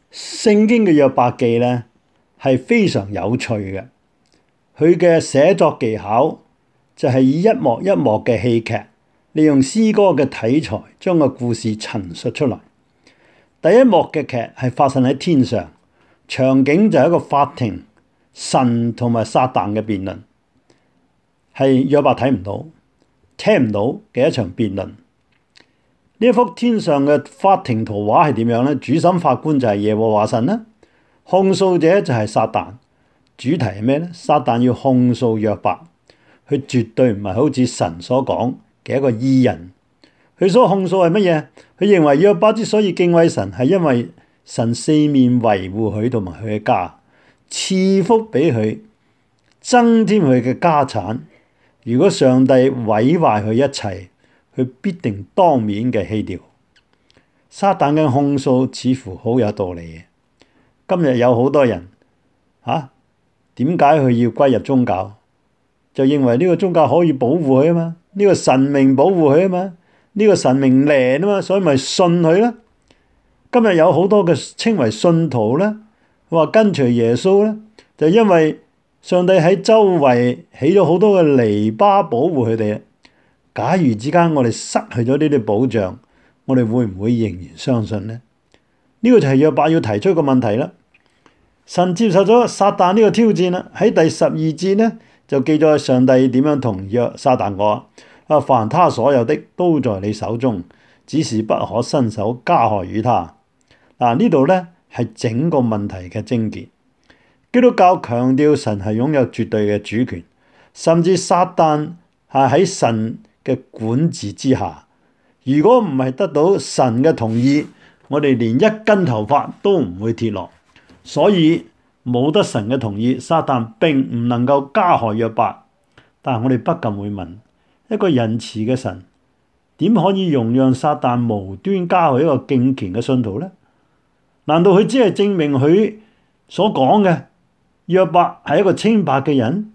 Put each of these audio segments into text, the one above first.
聖經嘅約伯記咧係非常有趣嘅，佢嘅寫作技巧就係以一幕一幕嘅戲劇，利用詩歌嘅題材將個故事陳述出嚟。第一幕嘅劇係發生喺天上，場景就係一個法庭，神同埋撒旦嘅辯論，係約伯睇唔到、聽唔到嘅一場辯論。呢一幅天上嘅法庭圖畫係點樣呢？主審法官就係耶和華神啦，控訴者就係撒旦。主題係咩呢？撒旦要控訴約伯，佢絕對唔係好似神所講嘅一個義人。佢所控訴係乜嘢？佢認為約伯之所以敬畏神，係因為神四面維護佢同埋佢嘅家，賜福俾佢，增添佢嘅家產。如果上帝毀壞佢一切，佢必定當面嘅棄掉。撒旦嘅控訴似乎好有道理嘅。今日有好多人點解佢要歸入宗教？就認為呢個宗教可以保護佢啊嘛，呢個神明保護佢啊嘛，呢個神明靈啊嘛，所以咪信佢啦。今日有好多嘅稱為信徒咧，話跟隨耶穌咧，就因為上帝喺周圍起咗好多嘅籬笆保護佢哋。假如之間我哋失去咗呢啲保障，我哋會唔會仍然相信呢？呢個就係約伯要提出個問題啦。神接受咗撒旦呢個挑戰啦。喺第12節呢，就記載上帝點樣同撒旦講啊，凡他所有的都在你手中，只是不可伸手加害於他。呢度呢係整個問題嘅症結。基督教強調神係擁有絕對嘅主權，甚至撒旦係喺神嘅管治之下。如果唔係得到神嘅同意，我哋連一根頭髮都唔會跌落。所以冇得神嘅同意，撒旦並唔能夠加害約伯。但係我哋不禁會問，一個仁慈嘅神點可以容讓撒旦無端加害一個敬虔嘅信徒呢？難道佢只係證明佢所講嘅約伯係一個清白嘅人？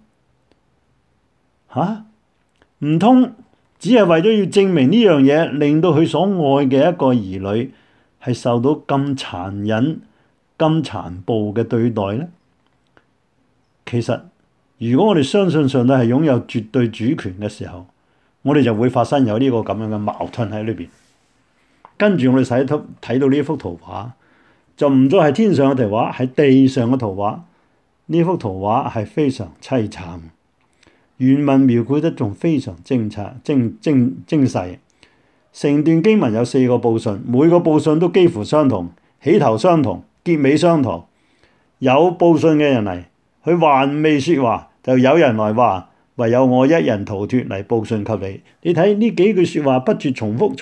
唔通只係為咗要證明呢樣嘢，令到佢所愛嘅一個兒女係受到咁殘忍、咁殘暴嘅對待呢？其實如果我哋相信上帝係擁有絕對主權嘅時候，我哋就會發生有呢個咁樣嘅矛盾喺裏邊。跟住我哋睇到呢幅圖畫，就唔再係天上嘅圖畫，係地上嘅圖畫。呢幅圖畫係非常凄慘，原文描繪得仲非常精細。成段經文有4個報信，每個報信都幾乎相同，起頭相同，結尾相同。有報信嘅人嚟，佢還未說話，就有人來話，唯有我一人逃脫嚟報信給你。你睇呢幾句說話不絕重複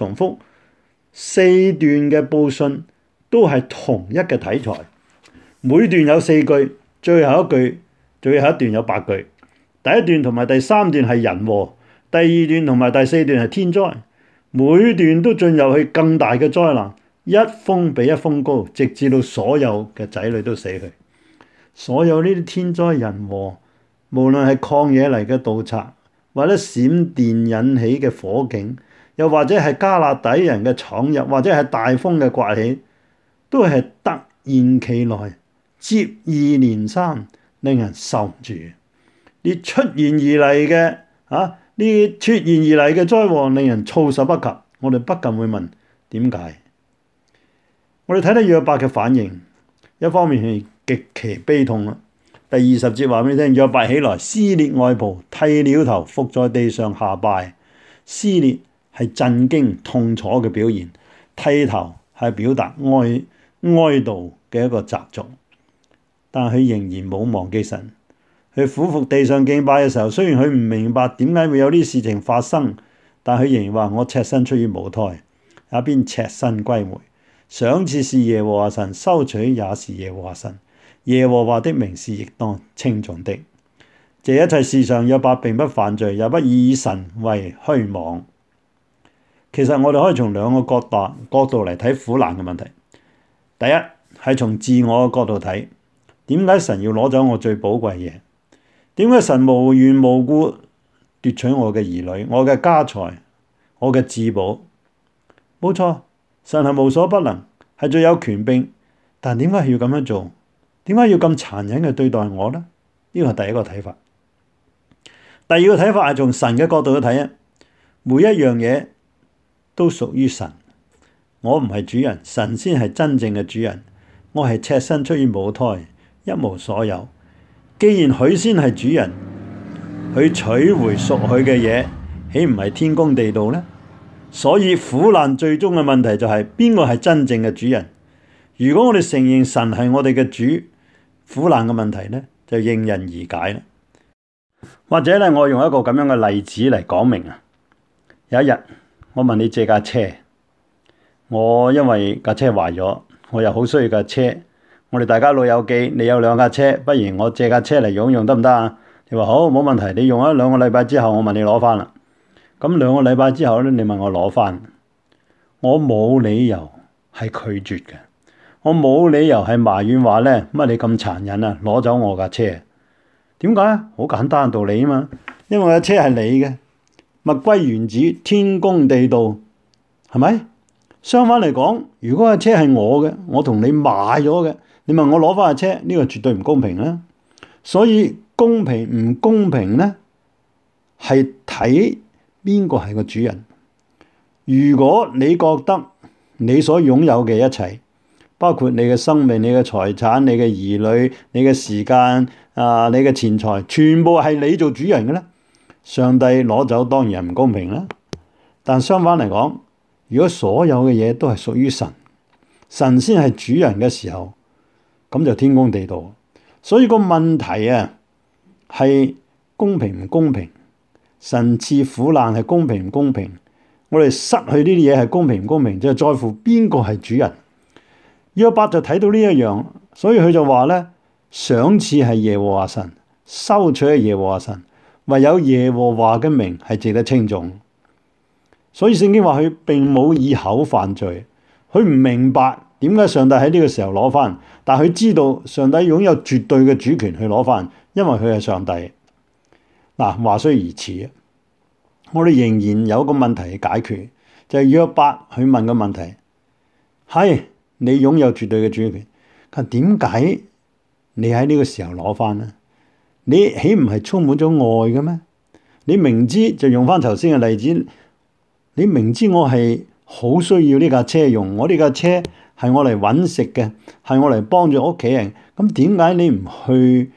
，4段嘅報信都係同一嘅題材，每段有4句，最後一段有8句。第一段同埋第3段係人禍，第2段同埋第4段係天災，每段都進入去更大嘅災難，一峰比一峰高，直至到所有嘅仔女都死去。所有呢啲天災人禍，無論係曠野嚟嘅盜賊，或者閃電引起嘅火警，又或者係迦勒底人嘅闖入，或者係大風嘅颳起，都係突然其來，接二連三，令人受唔住。呢出現而嚟嘅災禍，令人措手不及。我哋不禁會問，點解？我哋睇睇約伯嘅反應，一方面係極其悲痛啦。第20節話俾你聽，約伯起來，撕裂外袍，剃了頭，伏在地上下拜。撕裂係震驚痛楚嘅表現，剃頭係表達哀悼嘅一個習俗。但佢仍然冇忘記神。佢俯伏地上敬拜嘅時候，雖然佢唔明白點解會有啲事情發生，但佢仍然話：我赤身出於母胎，也必赤身歸回。賞賜是耶和華神，收取也是耶和華神。耶和華的名是應當稱頌的。這一切事上，約伯並不犯罪，也不以神為虛妄。其實我哋可以從2個角度嚟睇苦難嘅問題。第一係從自我嘅角度睇，點解神要攞走我最寶貴嘅嘢？點解神無緣無故奪取我嘅兒女、我嘅家財、我嘅至寶？冇錯，神係無所不能，係最有權柄， 但點解要咁樣做？點解要咁殘忍嘅對待我呢？呢個係第一個睇法。第二個睇法係從神嘅角度去睇啊，每一樣嘢都屬於神。我唔係主人，神先係真正嘅主人。我係赤身出於母胎，一無所有。既然佢先係主人，佢取回屬佢嘅嘢，豈唔係天公地道呢？所以苦難最終嘅問題就係邊個係真正嘅主人？如果我哋承認神係我哋嘅主，苦難嘅問題呢就迎刃而解啦。或者咧，我用一個咁樣嘅例子嚟講明啊。有一日，我問你借架車，我因為架車壞咗，我又好需要架車。我哋大家老友記，你有兩架車，不如我借架車嚟用得唔得啊？你話好，冇問題。你用咗2個禮拜之後，我問你攞翻啦。咁2個禮拜之後咧，你問我攞翻，我冇理由係拒絕嘅，我冇理由係埋怨話咧，乜你咁殘忍啊，攞走我架車？點解啊？好簡單嘅道理啊嘛，因為架車係你嘅，物歸原主，天公地道，係咪？相反嚟講，如果架車係我嘅，我同你買咗嘅，你問我攞翻架車，呢個絕對唔公平啦。所以公平唔公平咧，係睇邊個係個主人。如果你覺得你所擁有嘅一切，包括你嘅生命、你嘅財產、你嘅兒女、你嘅時間你嘅錢財，全部係你做主人嘅咧，上帝攞走當然係唔公平啦。但相反嚟講，如果所有嘅嘢都係屬於神，神先係主人嘅時候，咁就天公地道。所以個問題啊，係公平唔公平？神賜苦難係公平唔公平？我哋失去呢啲嘢係公平唔公平？就係在乎邊個係主人。約伯就睇到呢一樣，所以佢就話咧，賞賜係耶和華神，收取係耶和華神，唯有耶和華嘅名係值得稱頌。所以聖經話佢並冇以口犯罪，佢唔明白點解上帝喺呢個時候攞翻，但佢知道上帝擁有絕對嘅主權去攞翻，因為佢係上帝。嗱，話雖如此，我哋仍然有個問題去解決，就係約伯去問個問題，係你擁有絕對嘅主權，但點解你喺呢個時候攞翻呢？你豈唔係充滿咗愛嘅咩？你明知，就用翻頭先嘅例子，你明知我係好需要呢架車用，我呢架車係我嚟揾食嘅，係我嚟幫助屋企人，咁點解你唔去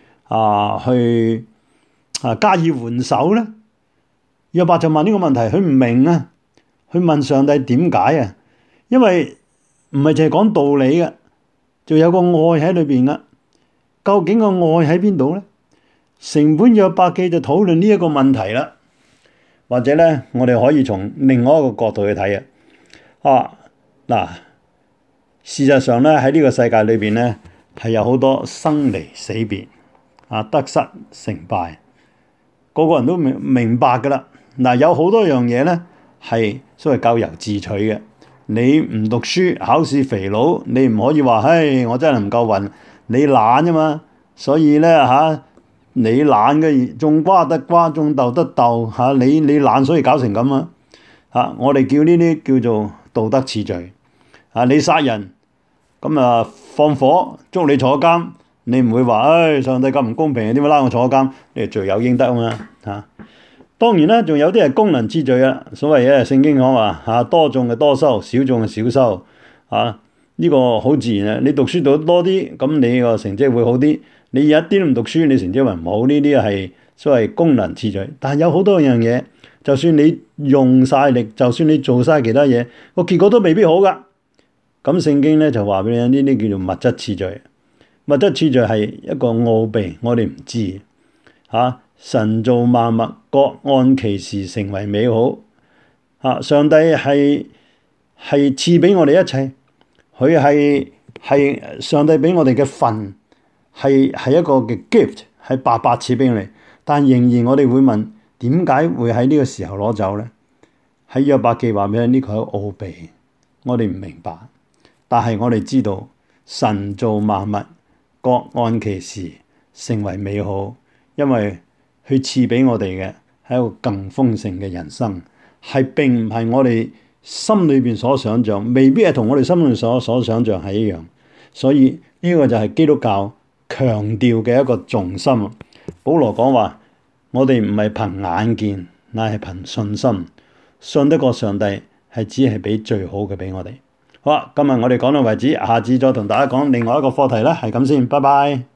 加以援手呢？約伯就問呢個問題，佢唔明啊，佢問上帝點解啊？因為唔係淨係講道理嘅，仲有個愛喺裏邊噶。究竟個愛喺邊度咧？成本約伯記就討論呢一個問題啦。或者咧，我哋可以從另外一個角度去睇啊。嗱，事實上咧，喺呢個世界裏邊咧，係有好多生離死別得失成敗，個個人都明白噶啦。嗱，有好多樣嘢咧係所謂咎由自取嘅。你唔讀書，考試肥佬，你唔可以話，唉，我真係唔夠運，你懶啫嘛。所以咧你懶嘅，種瓜得瓜，種豆得豆你懶，所以搞成咁啊。我哋叫呢啲叫做道德次序。你殺人，咁放火捉你坐監，你唔會話，唉，上帝咁唔公平，點解拉我坐監？你係罪有應得啊嘛。當然啦，仲有啲係功能之罪啊。所謂聖經講話多種嘅多收，少種嘅少收。呢個好自然啊。你讀書讀得多啲，咁你個成績會好啲。你一啲都唔讀書，你成績咪唔好。呢啲係所謂功能次序。但係有好多樣嘢，就算你用晒力，就算你做晒其他嘢，個結果都未必好噶。咁聖經咧就話俾你聽，呢啲叫做物質次序。物質次序係一個奧秘，我哋唔知。神造萬物，各按其時成為美好。上帝係賜俾我哋一切，佢係上帝俾我哋嘅份，係一個嘅 gift， 係白白賜俾你。但仍然我哋會問，點解會喺呢個時候攞走咧？喺約伯記話俾你，呢個係奧秘，我哋唔明白。但係我哋知道，神造萬物，各按其時成為美好，因為佢賜俾我哋嘅係一個更豐盛嘅人生，係並唔係我哋心裏邊所想象，未必係同我哋心裏所想象係一樣。 所以呢個就係基督教強調嘅一個重心。保羅講話：我哋唔係憑眼見，乃係憑信心，信得過上帝係只係俾最好嘅俾我哋。好啦，今日我哋講到為止，下次再同大家講另外一個課題啦，係咁先，拜拜。